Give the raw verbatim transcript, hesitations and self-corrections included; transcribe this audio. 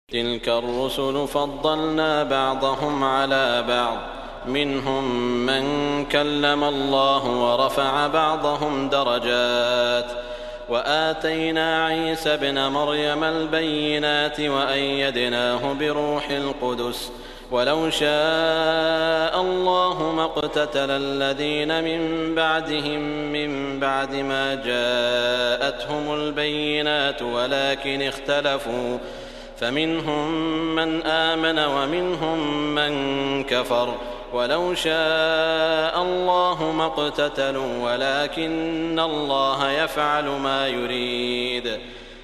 تلك الرسل فضلنا بعضهم على بعض منهم من كلم الله ورفع بعضهم درجات وآتينا عيسى ابن مريم البينات وأيدناه بروح القدس ولو شاء الله ما اقتتل الذين من بعدهم من بعد ما جاءتهم البينات ولكن اختلفوا فمنهم من آمن ومنهم من كفر ولو شاء الله ما اقتتلوا ولكن الله يفعل ما يريد